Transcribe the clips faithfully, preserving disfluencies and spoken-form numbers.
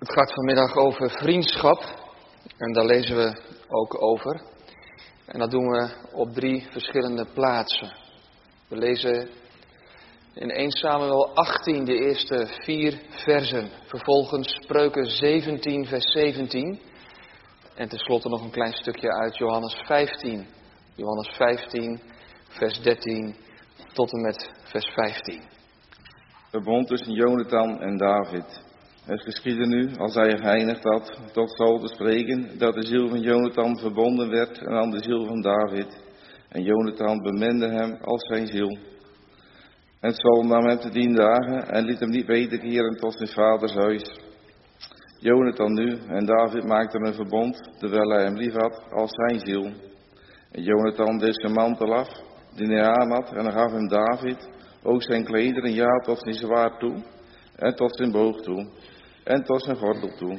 Het gaat vanmiddag over vriendschap en daar lezen we ook over. En dat doen we op drie verschillende plaatsen. We lezen in eerste Samuel achttien de eerste vier versen. Vervolgens Spreuken zeventien vers zeventien. En tenslotte nog een klein stukje uit Johannes vijftien. Johannes vijftien vers dertien tot en met vers vijftien. De bond tussen Jonathan en David. Het geschiedde nu, als hij geëindigd had, tot Saul te spreken, dat de ziel van Jonathan verbonden werd aan de ziel van David. En Jonathan beminde hem als zijn ziel. En Saul nam hem te dien dagen en liet hem niet wederkeren tot zijn vaders huis. Jonathan nu en David maakten een verbond, terwijl hij hem lief had als zijn ziel. En Jonathan deed zijn mantel af, die hij aan had, en gaf hem David ook zijn klederen, ja, tot zijn zwaard toe, en tot zijn boog toe, en tot zijn gordel toe.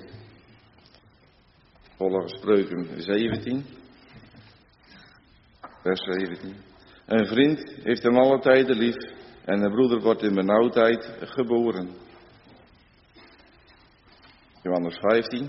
Volgens Spreuken zeventien, vers zeventien. Een vriend heeft hem alle tijden lief, en een broeder wordt in benauwdheid geboren. Johannes vijftien.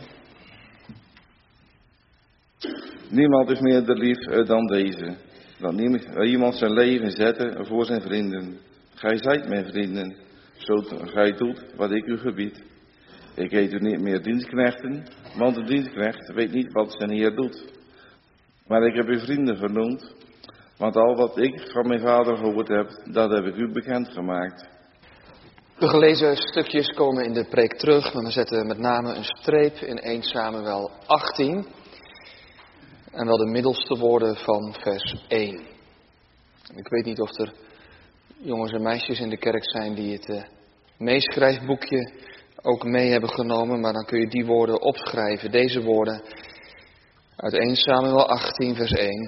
Niemand is meer de lief dan deze, dat iemand zijn leven zette voor zijn vrienden. Gij zijt mijn vrienden, zo gij doet wat ik u gebied. Ik heet u niet meer dienstknechten, want een dienstknecht weet niet wat zijn heer doet. Maar ik heb u vrienden genoemd, want al wat ik van mijn vader gehoord heb, dat heb ik u bekendgemaakt. De gelezen stukjes komen in de preek terug, maar we zetten met name een streep in eerste Samuel achttien. En wel de middelste woorden van vers één. Ik weet niet of er jongens en meisjes in de kerk zijn die het uh, meeschrijfboekje ook mee hebben genomen, maar dan kun je die woorden opschrijven. Deze woorden uit eerste Samuel achttien vers één.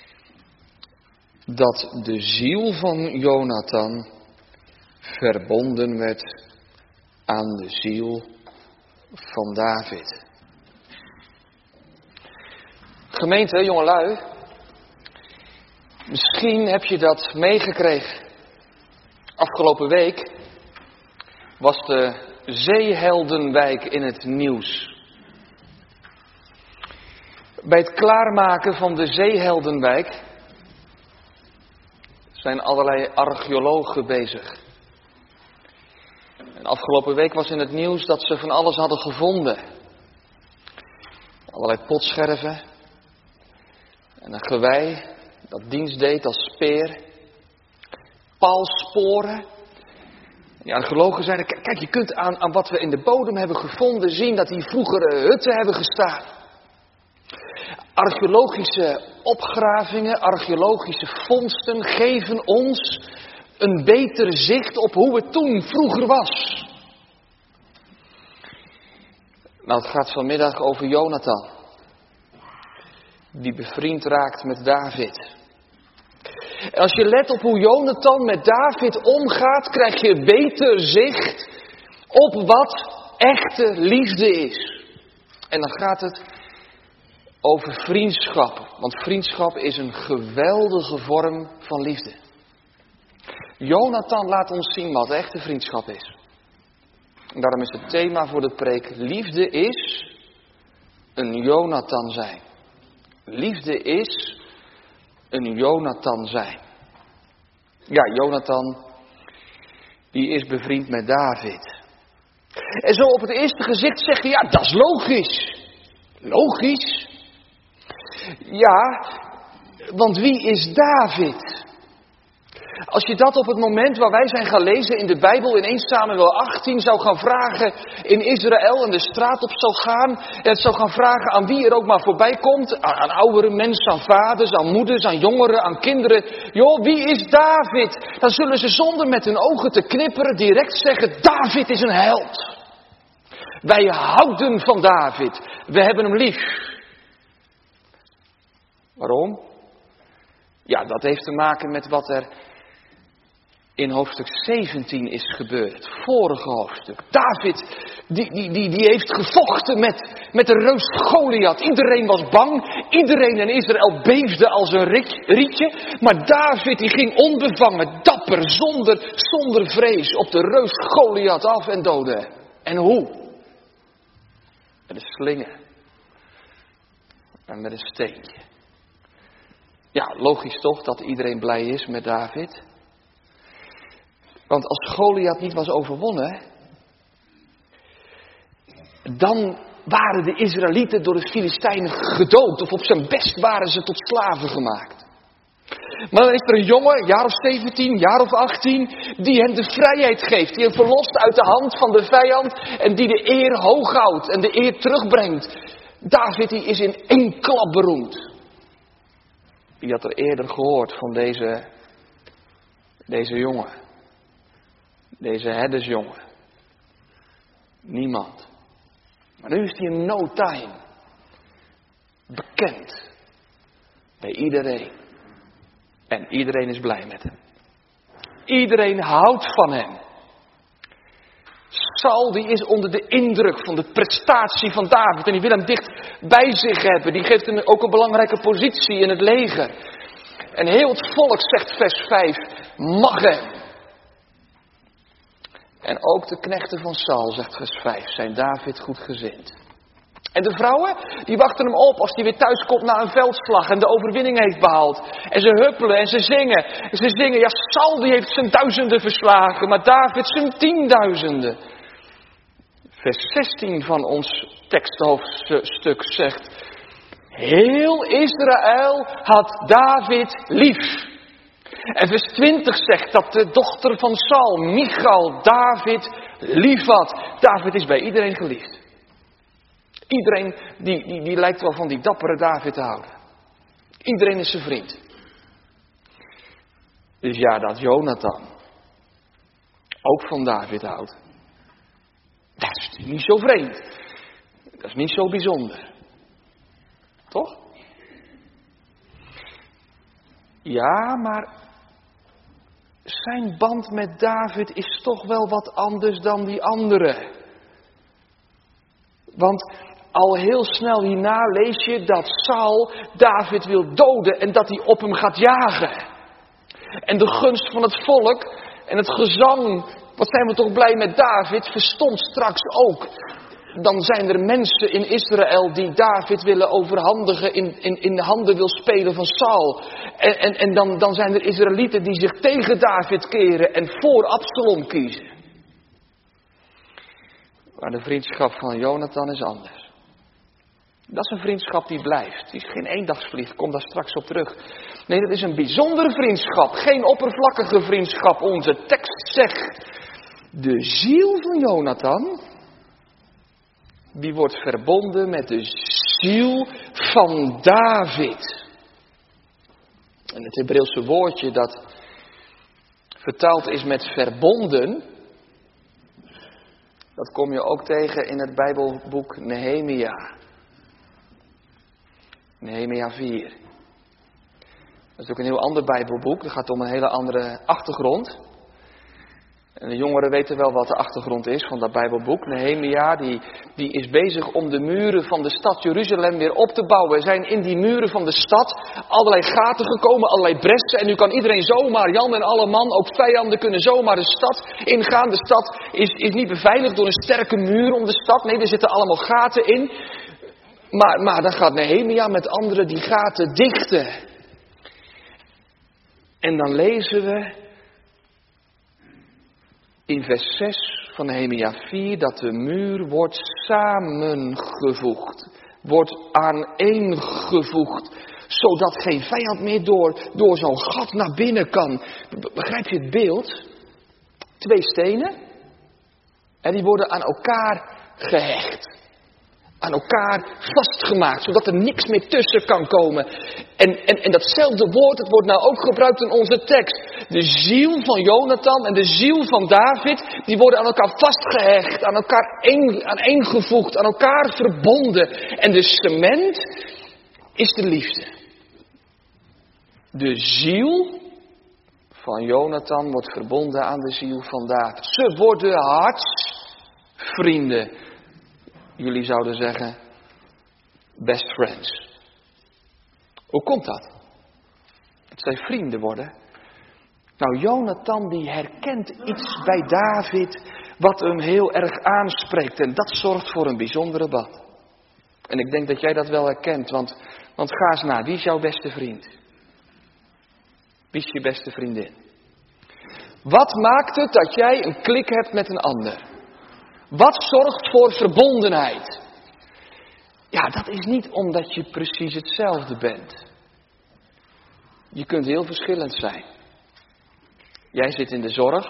Dat de ziel van Jonathan verbonden werd aan de ziel van David. Gemeente, jongelui, misschien heb je dat meegekregen. Afgelopen week was de Zeeheldenwijk in het nieuws. Bij het klaarmaken van de Zeeheldenwijk zijn allerlei archeologen bezig. En afgelopen week was in het nieuws dat ze van alles hadden gevonden. Allerlei potscherven en een gewei dat dienst deed als speer. Paalsporen. Die archeologen zeiden, kijk, je kunt aan, aan wat we in de bodem hebben gevonden zien dat hier vroeger hutten hebben gestaan. Archeologische opgravingen, archeologische vondsten geven ons een beter zicht op hoe het toen vroeger was. Nou, het gaat vanmiddag over Jonathan, die bevriend raakt met David. En als je let op hoe Jonathan met David omgaat, krijg je beter zicht op wat echte liefde is. En dan gaat het over vriendschap. Want vriendschap is een geweldige vorm van liefde. Jonathan laat ons zien wat echte vriendschap is. En daarom is het thema voor de preek: liefde is een Jonathan zijn. Liefde is een Jonathan zijn. Ja, Jonathan, die is bevriend met David. En zo op het eerste gezicht zeg je, ja, dat is logisch. Logisch? Ja, want wie is David? Als je dat op het moment waar wij zijn gaan lezen in de Bijbel in eerste Samuel achttien zou gaan vragen in Israël en de straat op zou gaan. En het zou gaan vragen aan wie er ook maar voorbij komt. Aan, aan oudere mensen, aan vaders, aan moeders, aan jongeren, aan kinderen. Joh, wie is David? Dan zullen ze zonder met hun ogen te knipperen direct zeggen, David is een held. Wij houden van David. We hebben hem lief. Waarom? Ja, dat heeft te maken met wat er in hoofdstuk zeventien is gebeurd. Het vorige hoofdstuk. David, die, die, die, die heeft gevochten met, met de reus Goliath. Iedereen was bang. Iedereen in Israël beefde als een rietje. Maar David die ging onbevangen, dapper, zonder, zonder vrees op de reus Goliath af en doodde. En hoe? Met een slinge. En met een steentje. Ja, logisch toch dat iedereen blij is met David. Want als Goliath niet was overwonnen, dan waren de Israëlieten door de Filistijnen gedood. Of op zijn best waren ze tot slaven gemaakt. Maar dan is er een jongen, een jaar of zeventien, jaar of achttien, die hen de vrijheid geeft. Die hen verlost uit de hand van de vijand en die de eer hoog houdt en de eer terugbrengt. David die is in één klap beroemd. Wie had er eerder gehoord van deze, deze jongen? Deze herdersjongen? Niemand. Maar nu is hij in no time bekend bij iedereen. En iedereen is blij met hem. Iedereen houdt van hem. Saul die is onder de indruk van de prestatie van David. En die wil hem dicht bij zich hebben. Die geeft hem ook een belangrijke positie in het leger. En heel het volk zegt vers vijf. Mag hem. En ook de knechten van Saul, zegt vers vijf, zijn David goedgezind. En de vrouwen, die wachten hem op als hij weer thuis komt na een veldslag en de overwinning heeft behaald. En ze huppelen en ze zingen. En ze zingen, ja, Saul die heeft zijn duizenden verslagen, maar David zijn tienduizenden. Vers zestien van ons teksthoofdstuk zegt, heel Israël had David lief. En vers twintig zegt dat de dochter van Saul, Michal, David lief had. David is bij iedereen geliefd. Iedereen die, die, die lijkt wel van die dappere David te houden. Iedereen is zijn vriend. Dus ja, dat Jonathan ook van David houdt. Dat is niet zo vreemd. Dat is niet zo bijzonder. Toch? Ja, maar zijn band met David is toch wel wat anders dan die andere. Want al heel snel hierna lees je dat Saul David wil doden en dat hij op hem gaat jagen. En de gunst van het volk en het gezang, wat zijn we toch blij met David, verstond straks ook. Dan zijn er mensen in Israël die David willen overhandigen, in, in, in de handen wil spelen van Saul. En, en, en dan, dan zijn er Israëlieten die zich tegen David keren en voor Absalom kiezen. Maar de vriendschap van Jonathan is anders. Dat is een vriendschap die blijft. Die is geen eendagsvlieg, ik kom daar straks op terug. Nee, dat is een bijzondere vriendschap. Geen oppervlakkige vriendschap. Onze tekst zegt, de ziel van Jonathan, die wordt verbonden met de ziel van David. En het Hebreeuwse woordje dat vertaald is met verbonden, dat kom je ook tegen in het Bijbelboek Nehemia. Nehemia vier. Dat is ook een heel ander Bijbelboek. Dat gaat om een hele andere achtergrond. En de jongeren weten wel wat de achtergrond is van dat Bijbelboek. Nehemia die, die is bezig om de muren van de stad Jeruzalem weer op te bouwen. Er zijn in die muren van de stad allerlei gaten gekomen, allerlei bressen. En nu kan iedereen zomaar, Jan en alle man, ook vijanden kunnen zomaar de stad ingaan. De stad is, is niet beveiligd door een sterke muur om de stad. Nee, er zitten allemaal gaten in. Maar, maar dan gaat Nehemia met anderen die gaten dichten. En dan lezen we in vers zes van Nehemia vier dat de muur wordt samengevoegd. Wordt aaneengevoegd. Zodat geen vijand meer door, door zo'n gat naar binnen kan. Begrijp je het beeld? Twee stenen. En die worden aan elkaar gehecht. Aan elkaar vastgemaakt, zodat er niks meer tussen kan komen. En, en, en datzelfde woord, het wordt nou ook gebruikt in onze tekst. De ziel van Jonathan en de ziel van David, die worden aan elkaar vastgehecht, aan elkaar een, aaneengevoegd, aan elkaar verbonden. En de cement is de liefde. De ziel van Jonathan wordt verbonden aan de ziel van David. Ze worden hartsvrienden. Jullie zouden zeggen, best friends. Hoe komt dat? Dat zij vrienden worden. Nou, Jonathan die herkent iets bij David wat hem heel erg aanspreekt. En dat zorgt voor een bijzondere band. En ik denk dat jij dat wel herkent, want, want ga eens na, wie is jouw beste vriend? Wie is je beste vriendin? Wat maakt het dat jij een klik hebt met een ander? Wat zorgt voor verbondenheid? Ja, dat is niet omdat je precies hetzelfde bent. Je kunt heel verschillend zijn. Jij zit in de zorg.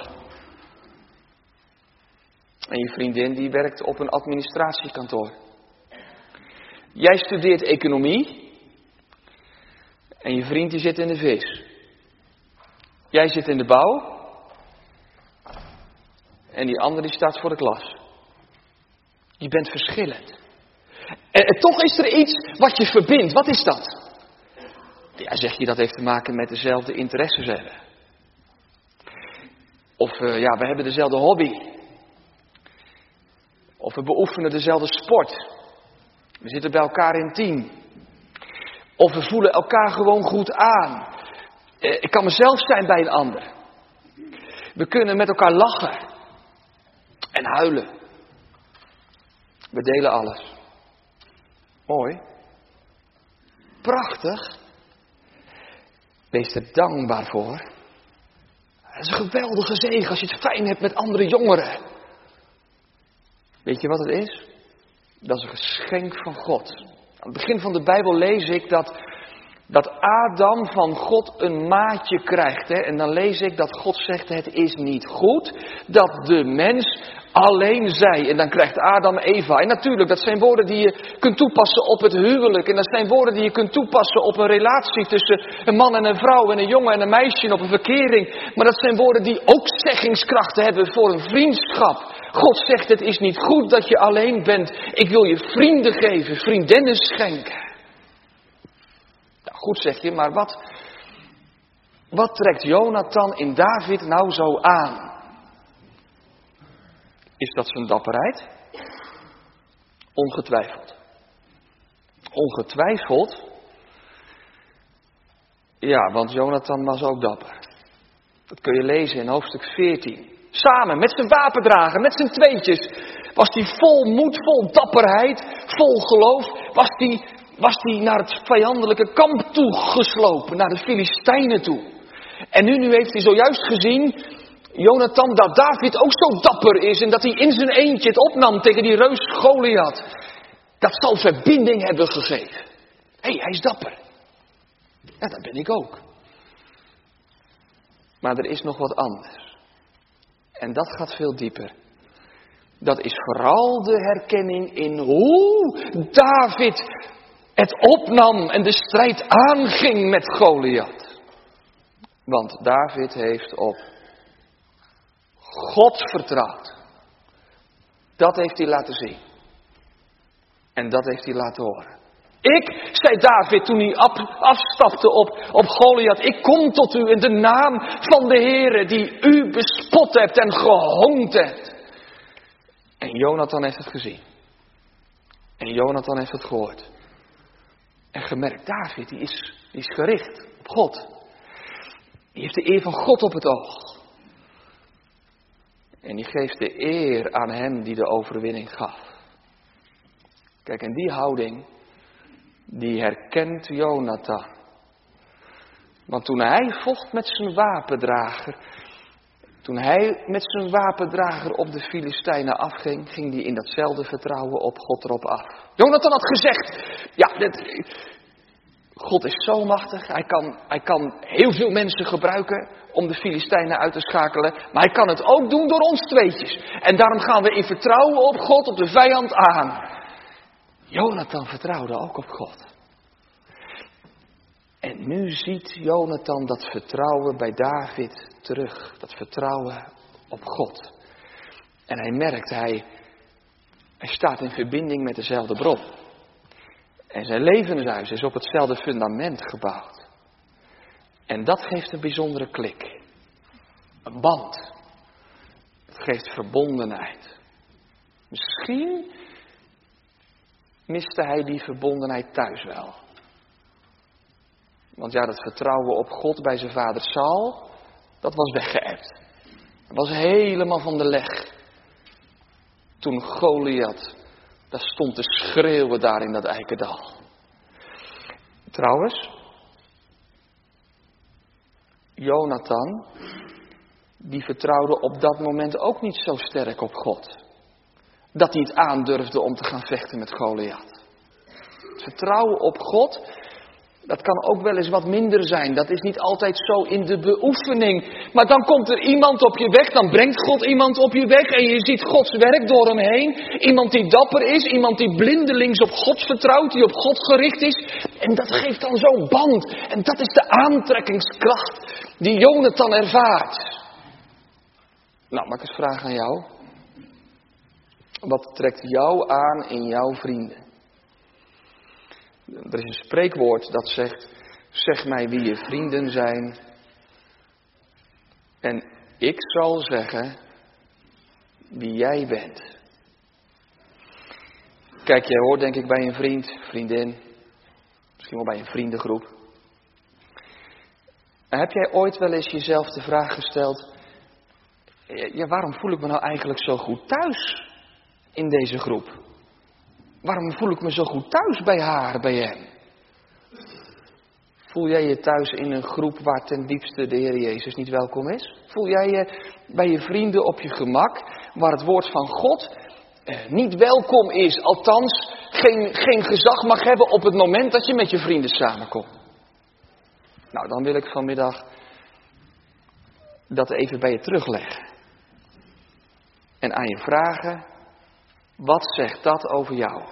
En je vriendin die werkt op een administratiekantoor. Jij studeert economie. En je vriend die zit in de vis. Jij zit in de bouw. En die andere die staat voor de klas. Je bent verschillend. En, en toch is er iets wat je verbindt. Wat is dat? Ja, zeg je dat heeft te maken met dezelfde interesses hebben. Of uh, ja, we hebben dezelfde hobby. Of we beoefenen dezelfde sport. We zitten bij elkaar in team. Of we voelen elkaar gewoon goed aan. Uh, ik kan mezelf zijn bij een ander. We kunnen met elkaar lachen. En huilen. We delen alles. Mooi. Prachtig. Wees er dankbaar voor. Het is een geweldige zegen als je het fijn hebt met andere jongeren. Weet je wat het is? Dat is een geschenk van God. Aan het begin van de Bijbel lees ik dat, dat Adam van God een maatje krijgt. Hè? En dan lees ik dat God zegt, het is niet goed dat de mens alleen zij. En dan krijgt Adam Eva. En natuurlijk, dat zijn woorden die je kunt toepassen op het huwelijk. En dat zijn woorden die je kunt toepassen op een relatie tussen een man en een vrouw. En een jongen en een meisje en op een verkering. Maar dat zijn woorden die ook zeggingskracht hebben voor een vriendschap. God zegt, het is niet goed dat je alleen bent. Ik wil je vrienden geven, vriendinnen schenken. Nou, goed zeg je, maar wat, wat trekt Jonathan in David nou zo aan? Is dat zijn dapperheid? Ongetwijfeld. Ongetwijfeld. Ja, want Jonathan was ook dapper. Dat kun je lezen in hoofdstuk veertien. Samen, met zijn wapendrager, met zijn tweetjes, was hij vol moed, vol dapperheid, vol geloof, was hij was hij naar het vijandelijke kamp toe geslopen, naar de Filistijnen toe. En nu, nu heeft hij zojuist gezien, Jonathan, dat David ook zo dapper is en dat hij in zijn eentje het opnam tegen die reus Goliath. Dat zal verbinding hebben gegeven. Hé, hey, hij is dapper. Ja, dat ben ik ook. Maar er is nog wat anders. En dat gaat veel dieper. Dat is vooral de herkenning in hoe David het opnam en de strijd aanging met Goliath. Want David heeft op God vertrouwd. Dat heeft hij laten zien. En dat heeft hij laten horen. Ik, zei David toen hij afstapte op, op Goliath, ik kom tot u in de naam van de Heere die u bespot hebt en gehoond hebt. En Jonathan heeft het gezien. En Jonathan heeft het gehoord. En gemerkt, David die is, die is gericht op God. Die heeft de eer van God op het oog. En die geeft de eer aan hem die de overwinning gaf. Kijk, en die houding, die herkent Jonathan. Want toen hij vocht met zijn wapendrager, toen hij met zijn wapendrager op de Filistijnen afging, ging hij in datzelfde vertrouwen op God erop af. Jonathan had gezegd, ja, dit, God is zo machtig, hij kan, hij kan heel veel mensen gebruiken om de Filistijnen uit te schakelen, maar hij kan het ook doen door ons tweetjes. En daarom gaan we in vertrouwen op God, op de vijand aan. Jonathan vertrouwde ook op God. En nu ziet Jonathan dat vertrouwen bij David terug. Dat vertrouwen op God. En hij merkt, hij, hij staat in verbinding met dezelfde bron. En zijn levenshuis is op hetzelfde fundament gebouwd. En dat geeft een bijzondere klik. Een band. Het geeft verbondenheid. Misschien miste hij die verbondenheid thuis wel. Want ja, dat vertrouwen op God bij zijn vader Saul, dat was weggeëpt. Dat was helemaal van de leg. Toen Goliath Dat stond te schreeuwen daar in dat eikendal. Trouwens, Jonathan, die vertrouwde op dat moment ook niet zo sterk op God. Dat hij het aandurfde om te gaan vechten met Goliath. Het vertrouwen op God, dat kan ook wel eens wat minder zijn. Dat is niet altijd zo in de beoefening. Maar dan komt er iemand op je weg, dan brengt God iemand op je weg en je ziet Gods werk door hem heen. Iemand die dapper is, iemand die blindelings op God vertrouwt, die op God gericht is. En dat geeft dan zo'n band. En dat is de aantrekkingskracht die Jonathan ervaart. Nou, mag ik eens vragen aan jou? Wat trekt jou aan in jouw vrienden? Er is een spreekwoord dat zegt, zeg mij wie je vrienden zijn. En ik zal zeggen wie jij bent. Kijk, jij hoort denk ik bij een vriend, vriendin, misschien wel bij een vriendengroep. En heb jij ooit wel eens jezelf de vraag gesteld, ja, waarom voel ik me nou eigenlijk zo goed thuis in deze groep? Waarom voel ik me zo goed thuis bij haar, bij hem? Voel jij je thuis in een groep waar ten diepste de Heer Jezus niet welkom is? Voel jij je bij je vrienden op je gemak, waar het woord van God eh, niet welkom is? Althans, geen, geen gezag mag hebben op het moment dat je met je vrienden samenkomt. Nou, dan wil ik vanmiddag dat even bij je terugleggen. En aan je vragen, wat zegt dat over jou?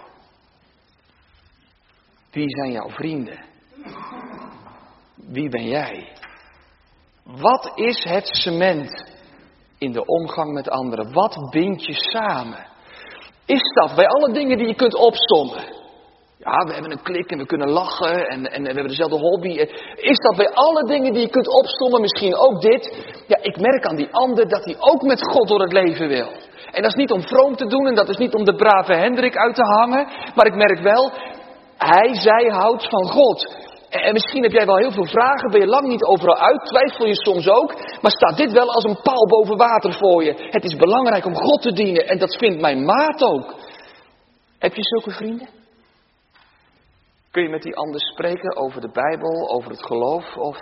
Wie zijn jouw vrienden? Wie ben jij? Wat is het cement in de omgang met anderen? Wat bindt je samen? Is dat bij alle dingen die je kunt opsommen? Ja, we hebben een klik en we kunnen lachen en, en we hebben dezelfde hobby. Is dat bij alle dingen die je kunt opsommen misschien ook dit? Ja, ik merk aan die ander dat hij ook met God door het leven wil. En dat is niet om vroom te doen en dat is niet om de brave Hendrik uit te hangen. Maar ik merk wel, hij, zij houdt van God. En misschien heb jij wel heel veel vragen, ben je lang niet overal uit, twijfel je soms ook. Maar staat dit wel als een paal boven water voor je. Het is belangrijk om God te dienen en dat vindt mijn maat ook. Heb je zulke vrienden? Kun je met die ander spreken over de Bijbel, over het geloof of,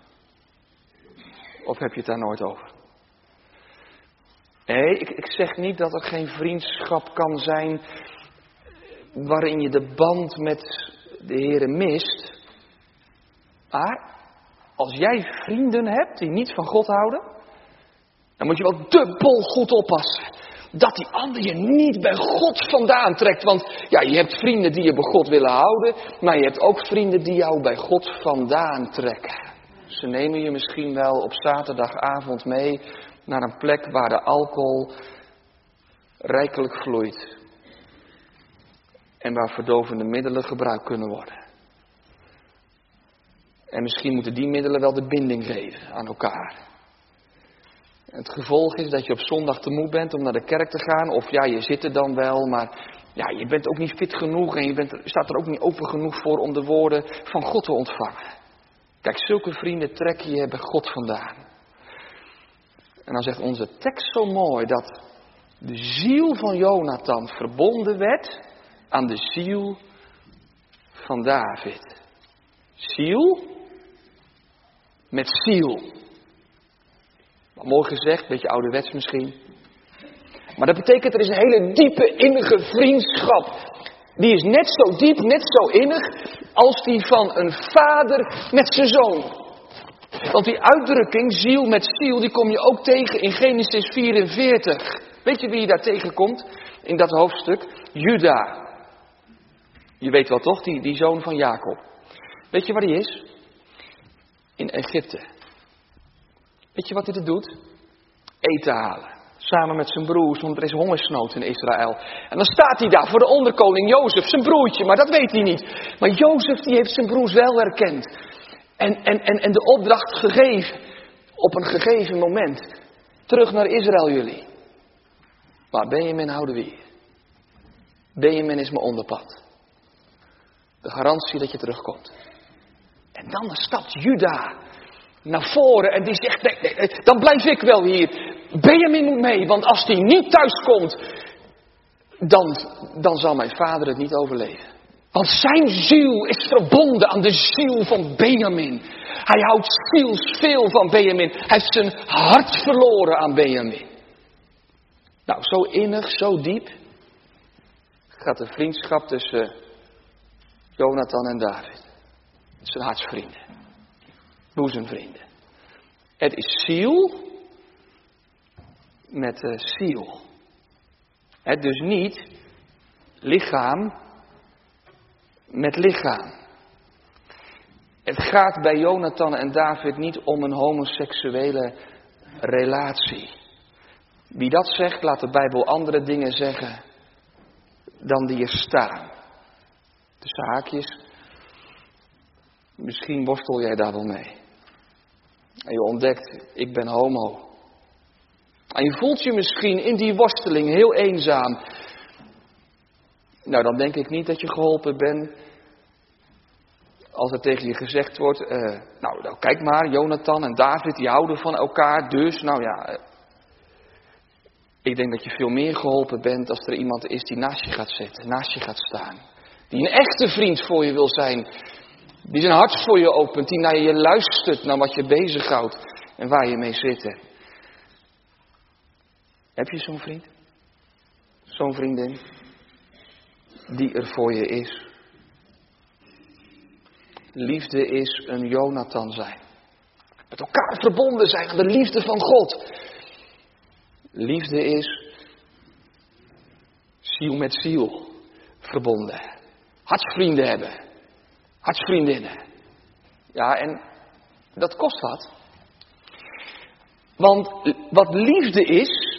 of heb je het daar nooit over? Nee, ik, ik zeg niet dat er geen vriendschap kan zijn waarin je de band met de Heere mist. Maar als jij vrienden hebt die niet van God houden, dan moet je wel dubbel goed oppassen. Dat die ander je niet bij God vandaan trekt. Want ja, je hebt vrienden die je bij God willen houden, maar je hebt ook vrienden die jou bij God vandaan trekken. Ze nemen je misschien wel op zaterdagavond mee naar een plek waar de alcohol rijkelijk vloeit. En waar verdovende middelen gebruikt kunnen worden. En misschien moeten die middelen wel de binding geven aan elkaar. Het gevolg is dat je op zondag te moe bent om naar de kerk te gaan. Of ja, je zit er dan wel, maar ja, je bent ook niet fit genoeg. En je bent, staat er ook niet open genoeg voor om de woorden van God te ontvangen. Kijk, zulke vrienden trekken je bij God vandaan. En dan zegt onze tekst zo mooi dat de ziel van Jonathan verbonden werd aan de ziel van David. Ziel met ziel. Wat mooi gezegd, een beetje ouderwets misschien. Maar dat betekent er is een hele diepe innige vriendschap. Die is net zo diep, net zo innig als die van een vader met zijn zoon. Want die uitdrukking, ziel met ziel, die kom je ook tegen in Genesis vierenveertig. Weet je wie je daar tegenkomt in dat hoofdstuk? Juda. Je weet wel toch, die, die zoon van Jacob. Weet je waar die is? In Egypte. Weet je wat hij er doet? Eten halen. Samen met zijn broers, want er is hongersnood in Israël. En dan staat hij daar voor de onderkoning Jozef, zijn broertje, maar dat weet hij niet. Maar Jozef die heeft zijn broers wel herkend. En, en, en, en de opdracht gegeven. Op een gegeven moment. Terug naar Israël jullie. Maar Benjamin houden we hier. Benjamin is mijn onderpad. De garantie dat je terugkomt. En dan stapt Juda naar voren en die zegt, nee, nee, nee, dan blijf ik wel hier. Benjamin moet mee, want als die niet thuis komt, dan, dan zal mijn vader het niet overleven. Want zijn ziel is verbonden aan de ziel van Benjamin. Hij houdt zielsveel van Benjamin. Hij heeft zijn hart verloren aan Benjamin. Nou, zo innig, zo diep gaat de vriendschap tussen Jonathan en David. Het zijn hartsvrienden. Boezemvrienden. Het is ziel met uh, ziel. Het dus niet lichaam met lichaam. Het gaat bij Jonathan en David niet om een homoseksuele relatie. Wie dat zegt, laat de Bijbel andere dingen zeggen dan die er staan. Tussen haakjes. Misschien worstel jij daar wel mee. En je ontdekt, ik ben homo. En je voelt je misschien in die worsteling heel eenzaam. Nou, dan denk ik niet dat je geholpen bent. Als er tegen je gezegd wordt, uh, nou, nou kijk maar, Jonathan en David, die houden van elkaar. Dus, nou ja, uh, ik denk dat je veel meer geholpen bent als er iemand is die naast je gaat zitten, naast je gaat staan. Die een echte vriend voor je wil zijn. Die zijn hart voor je opent, die naar je luistert, naar wat je bezighoudt en waar je mee zit. Heb je zo'n vriend? Zo'n vriendin? Die er voor je is. Liefde is een Jonathan zijn. Met elkaar verbonden zijn aan de liefde van God. Liefde is ziel met ziel verbonden. Hartsvrienden hebben. Hartsvriendinnen. Ja, en dat kost wat. Want wat liefde is,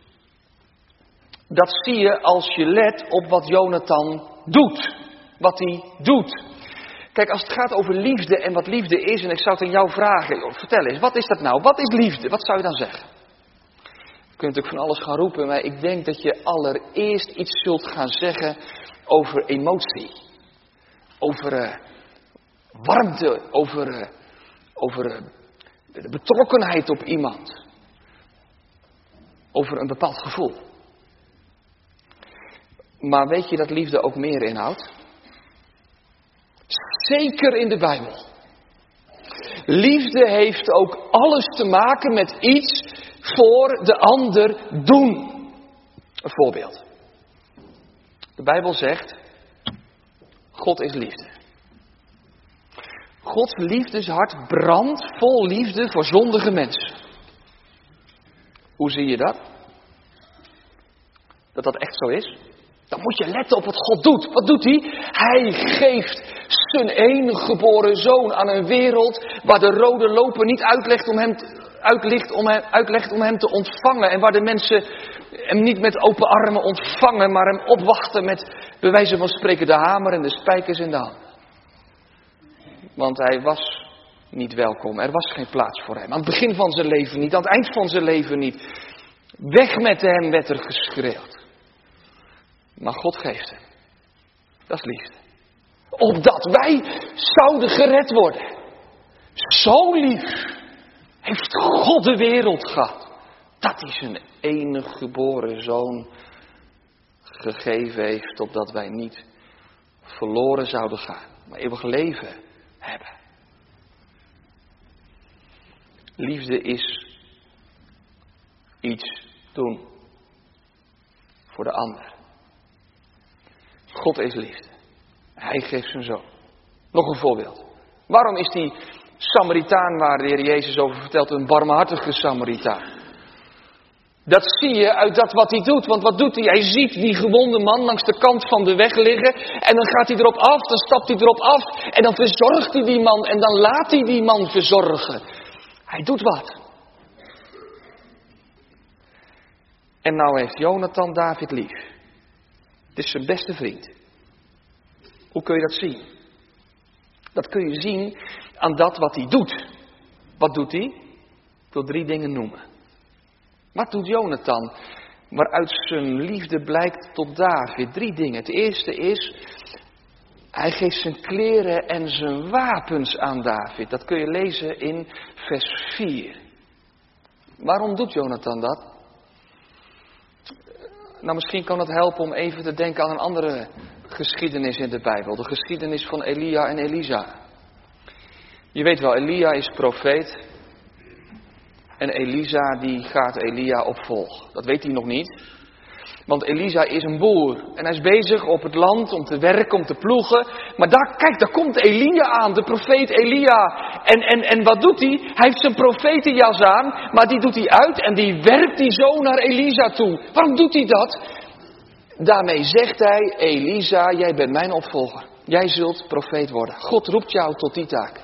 dat zie je als je let op wat Jonathan doet. Wat hij doet. Kijk, als het gaat over liefde en wat liefde is, en ik zou het aan jou vragen, vertel eens, wat is dat nou? Wat is liefde? Wat zou je dan zeggen? Je kunt natuurlijk van alles gaan roepen, maar ik denk dat je allereerst iets zult gaan zeggen over emotie. Over uh, warmte, over, uh, over uh, de betrokkenheid op iemand. Over een bepaald gevoel. Maar weet je dat liefde ook meer inhoudt? Zeker in de Bijbel. Liefde heeft ook alles te maken met iets voor de ander doen. Een voorbeeld. De Bijbel zegt, God is liefde. Gods liefdeshart brandt vol liefde voor zondige mensen. Hoe zie je dat? Dat dat echt zo is? Dan moet je letten op wat God doet. Wat doet hij? Hij geeft zijn enige geboren zoon aan een wereld waar de rode loper niet uitlegt om hem te, uitlicht om hem, uitlegt om hem te ontvangen. En waar de mensen hem niet met open armen ontvangen, maar hem opwachten met, bij wijze van spreken, de hamer en de spijkers in de hand. Want hij was niet welkom. Er was geen plaats voor hem. Aan het begin van zijn leven niet. Aan het eind van zijn leven niet. Weg met hem, werd er geschreeuwd. Maar God geeft hem. Dat is liefde. Opdat wij zouden gered worden. Zo lief heeft God de wereld gehad. Dat hij zijn enige geboren zoon gegeven heeft. Opdat wij niet verloren zouden gaan. Maar eeuwig leven hebben. Liefde is iets doen voor de ander. God is liefde. Hij geeft zijn zoon. Nog een voorbeeld. Waarom is die Samaritaan waar de Heer Jezus over vertelt een barmhartige Samaritaan? Dat zie je uit dat wat hij doet. Want wat doet hij? Hij ziet die gewonde man langs de kant van de weg liggen. En dan gaat hij erop af. Dan stapt hij erop af. En dan verzorgt hij die man. En dan laat hij die man verzorgen. Hij doet wat. En nou heeft Jonathan David lief. Het is zijn beste vriend. Hoe kun je dat zien? Dat kun je zien aan dat wat hij doet. Wat doet hij? Ik wil drie dingen noemen. Wat doet Jonathan? Waaruit zijn liefde blijkt tot David. Drie dingen. Het eerste is, hij geeft zijn kleren en zijn wapens aan David. Dat kun je lezen in vers vier. Waarom doet Jonathan dat? Nou, misschien kan het helpen om even te denken aan een andere geschiedenis in de Bijbel. De geschiedenis van Elia en Elisa. Je weet wel, Elia is profeet. En Elisa die gaat Elia opvolgen. Dat weet hij nog niet. Want Elisa is een boer. En hij is bezig op het land om te werken, om te ploegen. Maar daar, kijk, daar komt Elia aan, de profeet Elia. En, en, en wat doet hij? Hij heeft zijn profetenjas aan, maar die doet hij uit en die werpt hij zo naar Elisa toe. Waarom doet hij dat? Daarmee zegt hij, Elisa, jij bent mijn opvolger. Jij zult profeet worden. God roept jou tot die taak.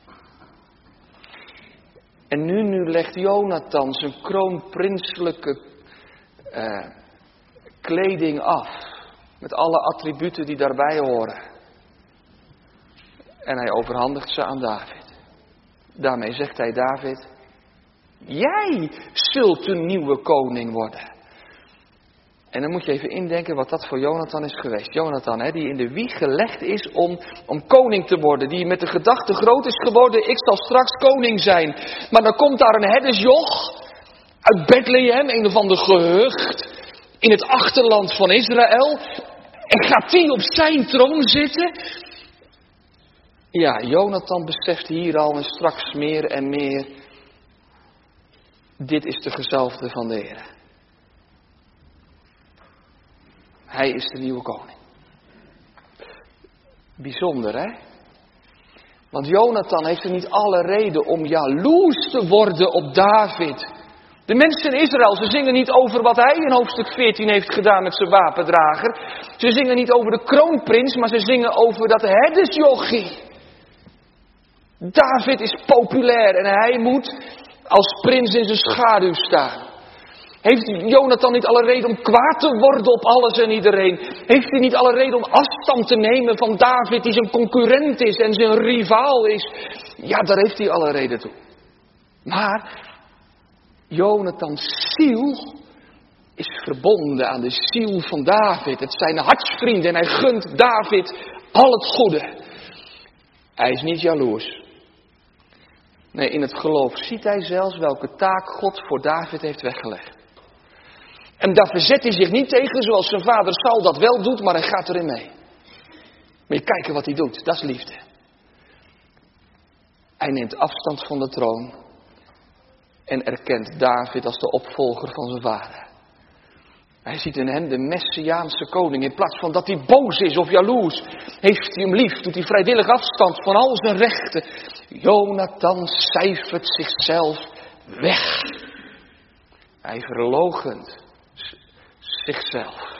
En nu, nu legt Jonathan zijn kroonprinselijke uh, kleding af. Met alle attributen die daarbij horen. En hij overhandigt ze aan David. Daarmee zegt hij David, jij zult een nieuwe koning worden. En dan moet je even indenken wat dat voor Jonathan is geweest. Jonathan, hè, die in de wieg gelegd is om, om koning te worden. Die met de gedachte groot is geworden, ik zal straks koning zijn. Maar dan komt daar een herdersjoch uit Bethlehem, een of ander gehucht in het achterland van Israël. En gaat die op zijn troon zitten? Ja, Jonathan beseft hier al en straks meer en meer. Dit is de gezalfde van de Heer. Hij is de nieuwe koning. Bijzonder, hè? Want Jonathan heeft er niet alle reden om jaloers te worden op David. De mensen in Israël, ze zingen niet over wat hij in hoofdstuk veertien heeft gedaan met zijn wapendrager. Ze zingen niet over de kroonprins, maar ze zingen over dat herdersjochie. David is populair en hij moet als prins in zijn schaduw staan. Heeft Jonathan niet alle reden om kwaad te worden op alles en iedereen? Heeft hij niet alle reden om afstand te nemen van David die zijn concurrent is en zijn rivaal is? Ja, daar heeft hij alle reden toe. Maar Jonathans ziel is verbonden aan de ziel van David. Het zijn hartsvrienden en hij gunt David al het goede. Hij is niet jaloers. Nee, in het geloof ziet hij zelfs welke taak God voor David heeft weggelegd. En daar verzet hij zich niet tegen zoals zijn vader Saul dat wel doet, maar hij gaat erin mee. Maar je kijken wat hij doet, dat is liefde. Hij neemt afstand van de troon en erkent David als de opvolger van zijn vader. Hij ziet in hem de Messiaanse koning. In plaats van dat hij boos is of jaloers, heeft hij hem lief. Doet hij vrijwillig afstand van al zijn rechten. Jonathan cijfert zichzelf weg. Hij verloochent zichzelf.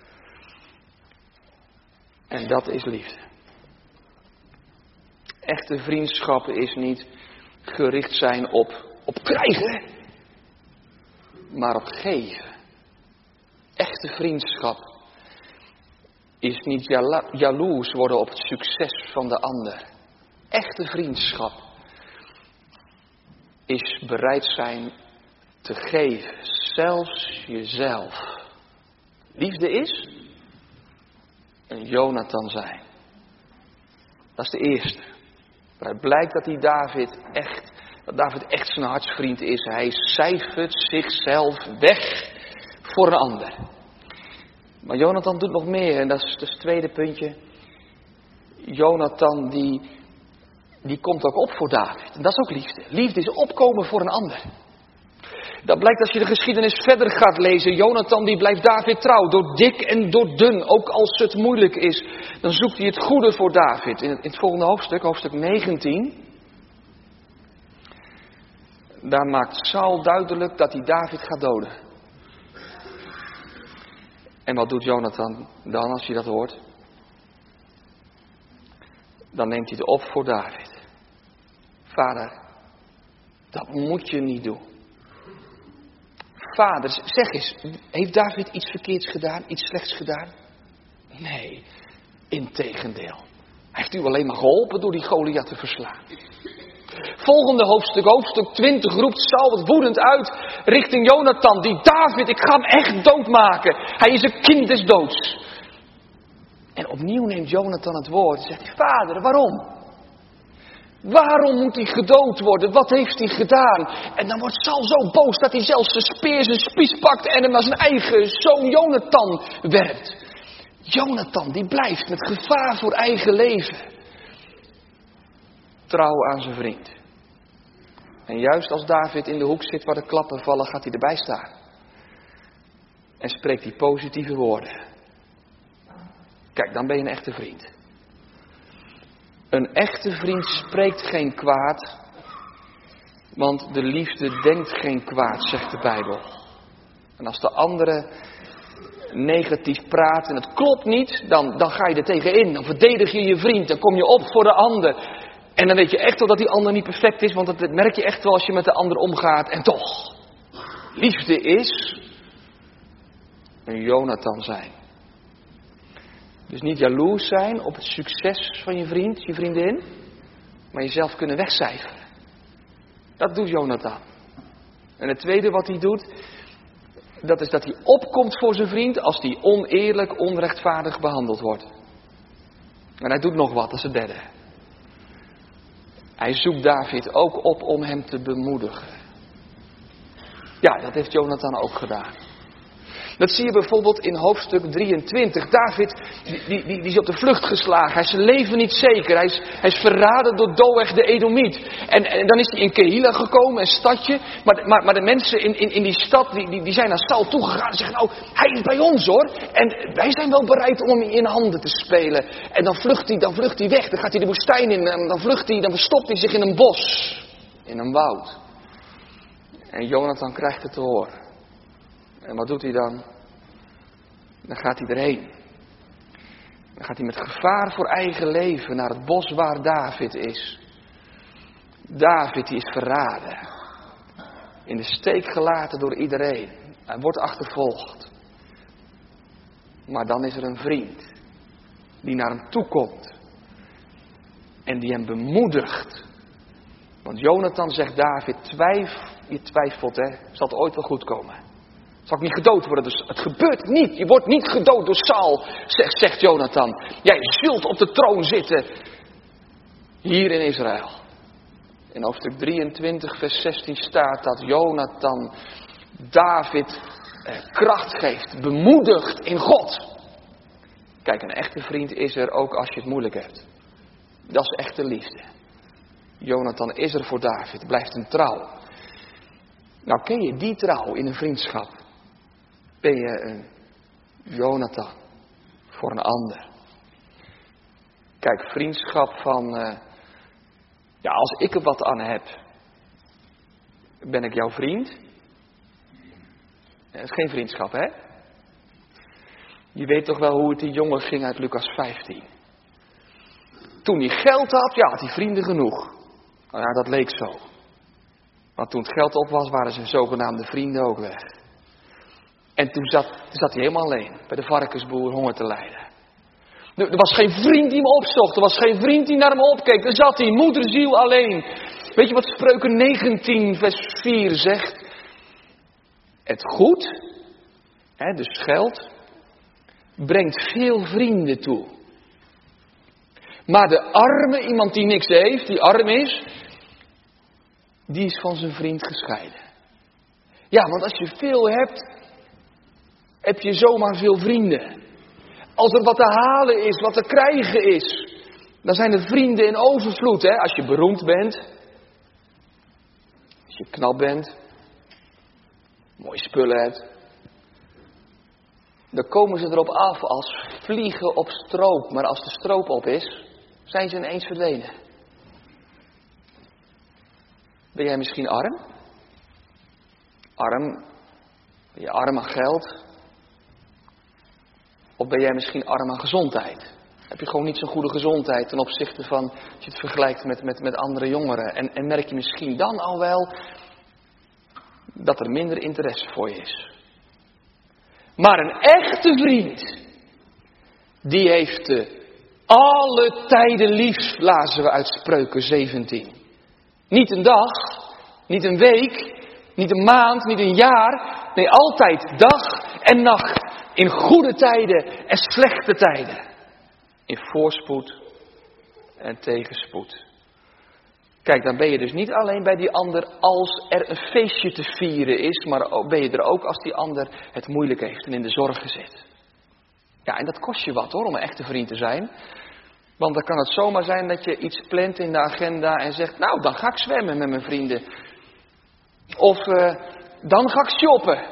En dat is liefde. Echte vriendschap is niet gericht zijn op, op krijgen, maar op geven. Echte vriendschap is niet jalo- jaloers worden op het succes van de ander. Echte vriendschap is bereid zijn te geven, zelfs jezelf. Liefde is een Jonathan zijn. Dat is de eerste. Waaruit blijkt dat die David echt, dat David echt zijn hartsvriend is. Hij cijfert zichzelf weg voor een ander. Maar Jonathan doet nog meer en dat is, dat is het tweede puntje. Jonathan die, die komt ook op voor David. En dat is ook liefde. Liefde is opkomen voor een ander. Dat blijkt als je de geschiedenis verder gaat lezen. Jonathan die blijft David trouw. Door dik en door dun. Ook als het moeilijk is. Dan zoekt hij het goede voor David. In het, in het volgende hoofdstuk, hoofdstuk negentien. Daar maakt Saul duidelijk dat hij David gaat doden. En wat doet Jonathan dan als je dat hoort? Dan neemt hij het op voor David. Vader, dat moet je niet doen. Vader, zeg eens, heeft David iets verkeerds gedaan, iets slechts gedaan? Nee, integendeel. Hij heeft u alleen maar geholpen door die Goliath te verslaan. Volgende hoofdstuk, hoofdstuk twintig, roept Saul het woedend uit richting Jonathan. Die David, ik ga hem echt doodmaken. Hij is een kind des doods. En opnieuw neemt Jonathan het woord en zegt, vader, waarom? Waarom moet hij gedood worden? Wat heeft hij gedaan? En dan wordt Saul zo boos dat hij zelfs zijn speer, zijn spies pakt en hem naar zijn eigen zoon Jonathan werpt. Jonathan die blijft met gevaar voor eigen leven trouw aan zijn vriend. En juist als David in de hoek zit waar de klappen vallen, gaat hij erbij staan. En spreekt hij positieve woorden. Kijk, dan ben je een echte vriend. Een echte vriend spreekt geen kwaad, want de liefde denkt geen kwaad, zegt de Bijbel. En als de andere negatief praat en het klopt niet, dan, dan ga je er tegenin. Dan verdedig je je vriend, dan kom je op voor de ander. En dan weet je echt wel dat die ander niet perfect is, want dat merk je echt wel als je met de ander omgaat. En toch, liefde is een Jonathan zijn. Dus niet jaloers zijn op het succes van je vriend, je vriendin, maar jezelf kunnen wegcijferen. Dat doet Jonathan. En het tweede wat hij doet, dat is dat hij opkomt voor zijn vriend als hij oneerlijk, onrechtvaardig behandeld wordt. En hij doet nog wat, dat is het derde. Hij zoekt David ook op om hem te bemoedigen. Ja, dat heeft Jonathan ook gedaan. Dat zie je bijvoorbeeld in hoofdstuk drieëntwintig. David, die, die, die is op de vlucht geslagen. Hij is zijn leven niet zeker. Hij is, hij is verraden door Doeg de Edomiet. En, en dan is hij in Kehila gekomen, een stadje. Maar, maar, maar de mensen in, in, in die stad, die, die, die zijn naar Saul toegegaan en zeggen, nou, hij is bij ons hoor. En wij zijn wel bereid om hem in handen te spelen. En dan vlucht hij, dan vlucht hij weg. Dan gaat hij de woestijn in. En dan vlucht hij, dan verstopt hij zich in een bos. In een woud. En Jonathan krijgt het te horen. En wat doet hij dan? Dan gaat hij erheen. Dan gaat hij met gevaar voor eigen leven naar het bos waar David is. David die is verraden. In de steek gelaten door iedereen. Hij wordt achtervolgd. Maar dan is er een vriend. Die naar hem toe komt. En die hem bemoedigt. Want Jonathan zegt David, twijf, je twijfelt hè, zal het ooit wel goed komen. Zal ik niet gedood worden? Dus het gebeurt niet. Je wordt niet gedood door Saul, zegt, zegt Jonathan. Jij zult op de troon zitten. Hier in Israël. In hoofdstuk drieëntwintig vers zestien staat dat Jonathan David eh, kracht geeft. Bemoedigt in God. Kijk, een echte vriend is er ook als je het moeilijk hebt. Dat is echte liefde. Jonathan is er voor David. Blijft een trouw. Nou ken je die trouw in een vriendschap. Ben je een Jonathan voor een ander. Kijk, vriendschap van, uh, ja, als ik er wat aan heb, ben ik jouw vriend. Dat is geen vriendschap, hè? Je weet toch wel hoe het die jongen ging uit Lucas vijftien. Toen hij geld had, ja, had hij vrienden genoeg. Nou ja, dat leek zo. Want toen het geld op was, waren zijn zogenaamde vrienden ook weg. En toen zat, toen zat hij helemaal alleen, bij de varkensboer honger te lijden. Er, er was geen vriend die hem opzocht, er was geen vriend die naar hem opkeek. Daar zat hij, moederziel alleen. Weet je wat Spreuken negentien vers vier zegt? Het goed, hè, dus geld, brengt veel vrienden toe. Maar de arme, iemand die niks heeft, die arm is, die is van zijn vriend gescheiden. Ja, want als je veel hebt, heb je zomaar veel vrienden. Als er wat te halen is, wat te krijgen is, dan zijn er vrienden in overvloed. Hè? Als je beroemd bent, als je knap bent, mooie spullen hebt, dan komen ze erop af als vliegen op stroop. Maar als de stroop op is, zijn ze ineens verdwenen. Ben jij misschien arm? Arm? Ben je arm aan geld? Of ben jij misschien arm aan gezondheid? Heb je gewoon niet zo'n goede gezondheid ten opzichte van, als je het vergelijkt met, met, met andere jongeren. En, en merk je misschien dan al wel dat er minder interesse voor je is. Maar een echte vriend, die heeft de alle tijden lief, lazen we uit Spreuken zeventien. Niet een dag, niet een week, niet een maand, niet een jaar. Nee, altijd dag en nacht. In goede tijden en slechte tijden. In voorspoed en tegenspoed. Kijk, dan ben je dus niet alleen bij die ander als er een feestje te vieren is, maar ben je er ook als die ander het moeilijk heeft en in de zorgen zit. Ja, en dat kost je wat hoor, om een echte vriend te zijn. Want dan kan het zomaar zijn dat je iets plant in de agenda en zegt, nou, dan ga ik zwemmen met mijn vrienden. Of, uh, dan ga ik shoppen.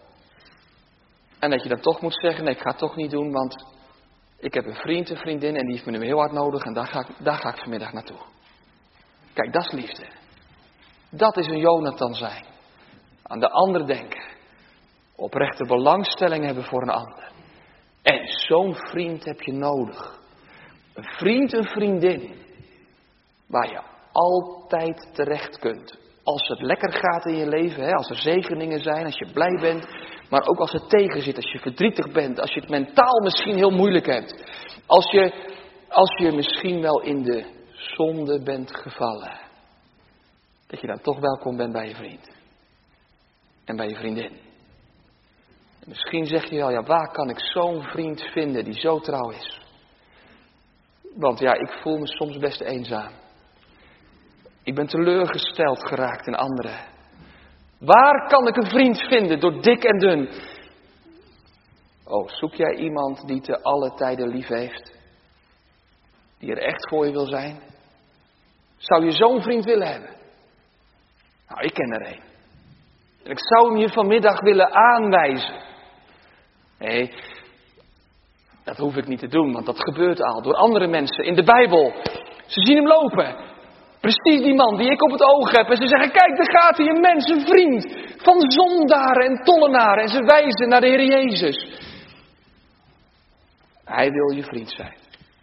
En dat je dan toch moet zeggen, nee, ik ga het toch niet doen, want ik heb een vriend, een vriendin en die heeft me nu heel hard nodig en daar ga ik, daar ga ik vanmiddag naartoe. Kijk, dat is liefde. Dat is een Jonathan zijn. Aan de ander denken. Oprechte belangstelling hebben voor een ander. En zo'n vriend heb je nodig. Een vriend, een vriendin. Waar je altijd terecht kunt. Als het lekker gaat in je leven, hè, als er zegeningen zijn, als je blij bent. Maar ook als het tegen zit, als je verdrietig bent. Als je het mentaal misschien heel moeilijk hebt. Als je, als je misschien wel in de zonde bent gevallen. Dat je dan toch welkom bent bij je vriend. En bij je vriendin. En misschien zeg je wel, ja, waar kan ik zo'n vriend vinden die zo trouw is? Want ja, ik voel me soms best eenzaam. Ik ben teleurgesteld geraakt in anderen. Waar kan ik een vriend vinden door dik en dun? Oh, zoek jij iemand die te alle tijden lief heeft? Die er echt voor je wil zijn? Zou je zo'n vriend willen hebben? Nou, ik ken er een. En ik zou hem je vanmiddag willen aanwijzen. Nee, dat hoef ik niet te doen, want dat gebeurt al door andere mensen in de Bijbel. Ze zien hem lopen. Precies die man die ik op het oog heb. En ze zeggen, kijk, daar gaat hij, een mens, een vriend. Van zondaren en tollenaren. En ze wijzen naar de Heer Jezus. Hij wil je vriend zijn.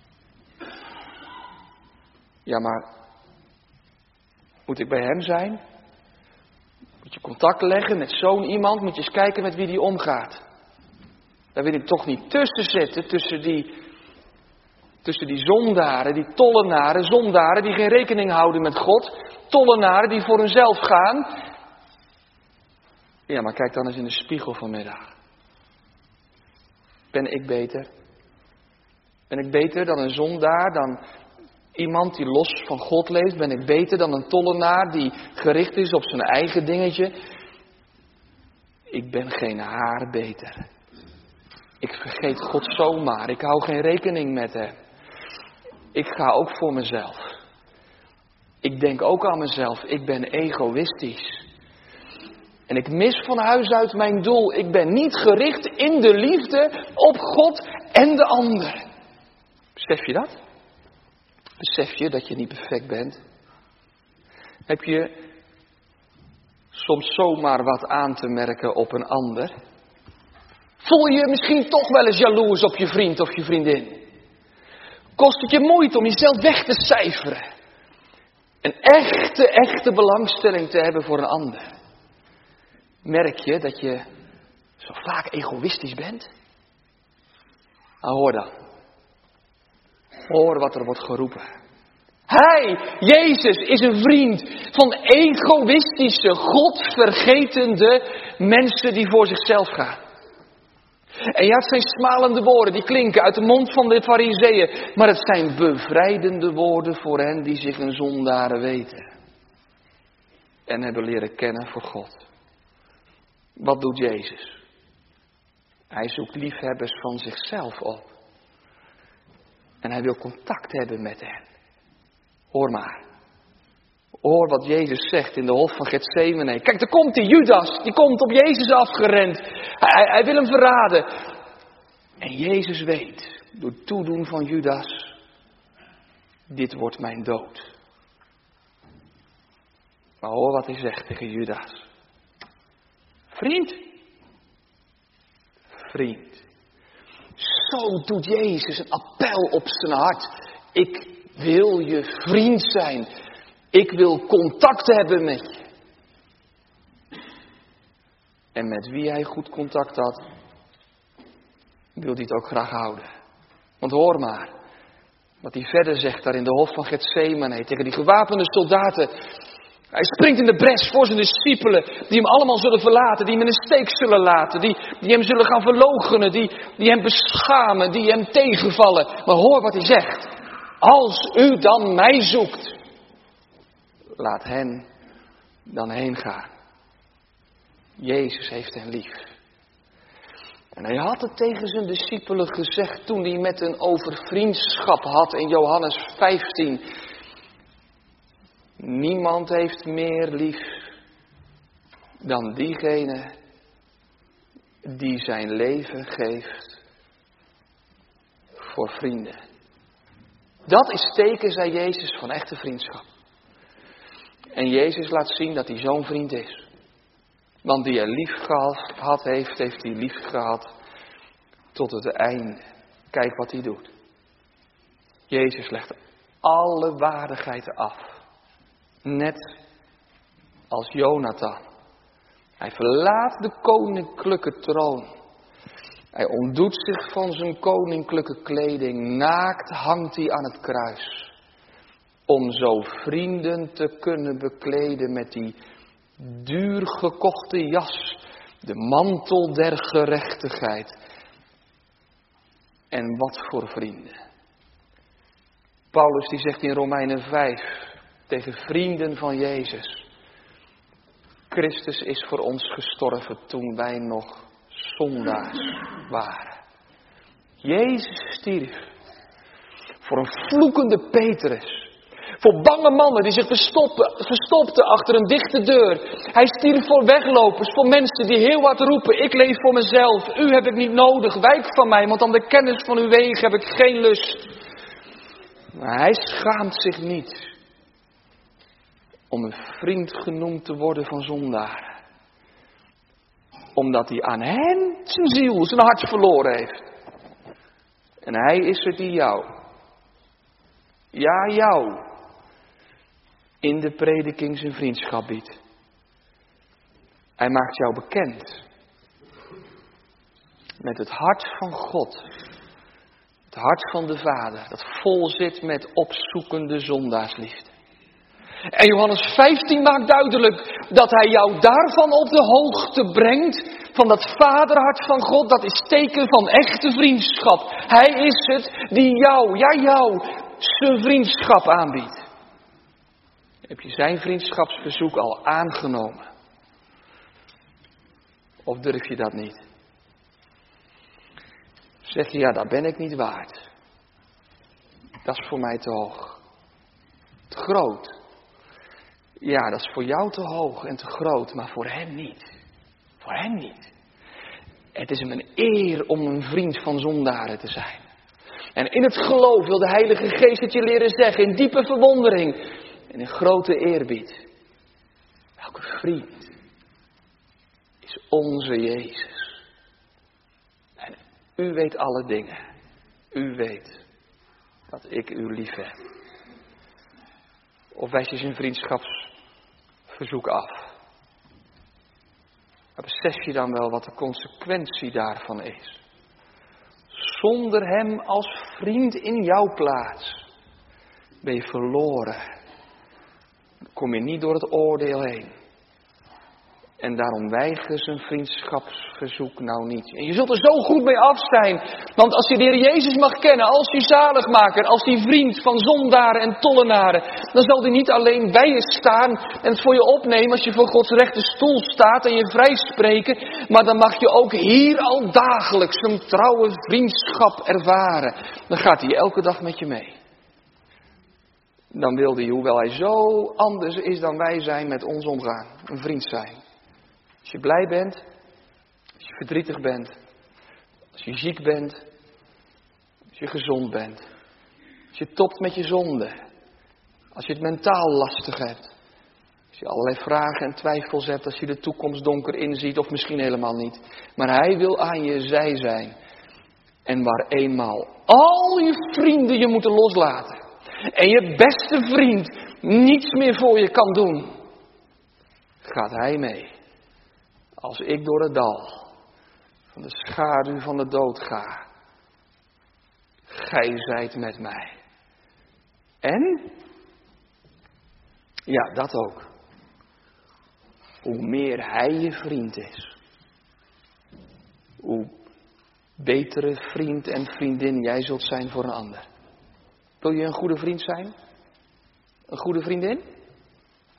Ja, maar moet ik bij hem zijn? Moet je contact leggen met zo'n iemand? Moet je eens kijken met wie die omgaat. Daar wil ik toch niet tussen zitten, tussen die, tussen die zondaren, die tollenaren, zondaren die geen rekening houden met God. Tollenaren die voor hunzelf gaan. Ja, maar kijk dan eens in de spiegel vanmiddag. Ben ik beter? Ben ik beter dan een zondaar, dan iemand die los van God leeft? Ben ik beter dan een tollenaar die gericht is op zijn eigen dingetje? Ik ben geen haar beter. Ik vergeet God zomaar. Ik hou geen rekening met hem. Ik ga ook voor mezelf. Ik denk ook aan mezelf. Ik ben egoïstisch. En ik mis van huis uit mijn doel. Ik ben niet gericht in de liefde op God en de ander. Besef je dat? Besef je dat je niet perfect bent? Heb je soms zomaar wat aan te merken op een ander? Voel je je misschien toch wel eens jaloers op je vriend of je vriendin? Kost het je moeite om jezelf weg te cijferen? Een echte, echte belangstelling te hebben voor een ander. Merk je dat je zo vaak egoïstisch bent? Nou, hoor dan. Hoor wat er wordt geroepen. Hij, Jezus, is een vriend van egoïstische, godvergetende mensen die voor zichzelf gaan. En ja, het zijn smalende woorden die klinken uit de mond van de Farizeeën. Maar het zijn bevrijdende woorden voor hen die zich een zondaren weten. En hebben leren kennen voor God. Wat doet Jezus? Hij zoekt liefhebbers van zichzelf op. En hij wil contact hebben met hen. Hoor maar. Hoor wat Jezus zegt in de hof van Getsemane. Kijk, daar komt die Judas. Die komt op Jezus afgerend. Hij, hij wil hem verraden. En Jezus weet, door toedoen van Judas, dit wordt mijn dood. Maar hoor wat hij zegt tegen Judas. Vriend. Vriend. Zo doet Jezus een appel op zijn hart. Ik wil je vriend zijn. Ik wil contact hebben met je. En met wie hij goed contact had, wil hij het ook graag houden. Want hoor maar, wat hij verder zegt daar in de hof van Getsemane tegen die gewapende soldaten. Hij springt in de bres voor zijn discipelen, die hem allemaal zullen verlaten, die hem in een steek zullen laten, die, die hem zullen gaan verloochenen, die, die hem beschamen, die hem tegenvallen. Maar hoor wat hij zegt. Als u dan mij zoekt, laat hen dan heen gaan. Jezus heeft hen lief. En hij had het tegen zijn discipelen gezegd toen hij met hen over vriendschap had in Johannes vijftien. Niemand heeft meer lief dan diegene die zijn leven geeft voor vrienden. Dat is teken, zei Jezus, van echte vriendschap. En Jezus laat zien dat hij zo'n vriend is. Want die hij lief gehad heeft, heeft hij lief gehad tot het einde. Kijk wat hij doet. Jezus legt alle waardigheid af. Net als Jonathan. Hij verlaat de koninklijke troon. Hij ontdoet zich van zijn koninklijke kleding. Naakt hangt hij aan het kruis. Om zo vrienden te kunnen bekleden met die duur gekochte jas. De mantel der gerechtigheid. En wat voor vrienden. Paulus die zegt in Romeinen vijf tegen vrienden van Jezus. Christus is voor ons gestorven toen wij nog zondaars waren. Jezus stierf voor een vloekende Petrus. Voor bange mannen die zich verstoppen, verstopten achter een dichte deur. Hij stierf voor weglopers, voor mensen die heel hard roepen. Ik leef voor mezelf, u heb ik niet nodig, wijk van mij, want aan de kennis van uw wegen heb ik geen lust. Maar hij schaamt zich niet om een vriend genoemd te worden van zondaren. Omdat hij aan hen zijn ziel, zijn hart verloren heeft. En hij is het die jou, ja jou, in de prediking zijn vriendschap biedt. Hij maakt jou bekend met het hart van God. Het hart van de Vader, dat vol zit met opzoekende zondaarsliefde. En Johannes vijftien maakt duidelijk dat hij jou daarvan op de hoogte brengt. Van dat vaderhart van God, dat is teken van echte vriendschap. Hij is het die jou, ja jou, zijn vriendschap aanbiedt. Heb je zijn vriendschapsverzoek al aangenomen? Of durf je dat niet? Zeg je, ja, dat ben ik niet waard. Dat is voor mij te hoog. Te groot. Ja, dat is voor jou te hoog en te groot, maar voor hem niet. Voor hem niet. Het is hem een eer om een vriend van zondaren te zijn. En in het geloof wil de Heilige Geest het je leren zeggen, in diepe verwondering en in grote eerbied. Welke vriend is onze Jezus. En u weet alle dingen. U weet dat ik u lief heb. Of wijs je zijn vriendschapsverzoek af? Maar besef je dan wel wat de consequentie daarvan is? Zonder hem als vriend in jouw plaats ben je verloren. Dan kom je niet door het oordeel heen. En daarom weiger zijn vriendschapsverzoek nou niet. En je zult er zo goed mee af zijn. Want als je de Heer Jezus mag kennen, als je zaligmaker, als die vriend van zondaren en tollenaren, dan zal hij niet alleen bij je staan en het voor je opnemen als je voor Gods rechte stoel staat en je vrijspreken. Maar dan mag je ook hier al dagelijks een trouwe vriendschap ervaren. Dan gaat hij elke dag met je mee. Dan wil hij, hoewel hij zo anders is dan wij zijn, met ons omgaan. Een vriend zijn. Als je blij bent, als je verdrietig bent, als je ziek bent, als je gezond bent, als je topt met je zonde, als je het mentaal lastig hebt, als je allerlei vragen en twijfels hebt, als je de toekomst donker inziet of misschien helemaal niet. Maar hij wil aan je zij zijn. En waar eenmaal al je vrienden je moeten loslaten en je beste vriend niets meer voor je kan doen, gaat hij mee. Als ik door het dal van de schaduw van de dood ga, gij zijt met mij. En? Ja, dat ook. Hoe meer hij je vriend is, hoe betere vriend en vriendin jij zult zijn voor een ander. Wil je een goede vriend zijn? Een goede vriendin?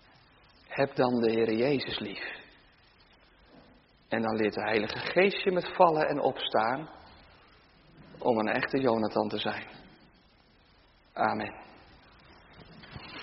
heb dan de Heer Jezus lief. En dan leert de Heilige Geest je met vallen en opstaan om een echte Jonathan te zijn. Amen.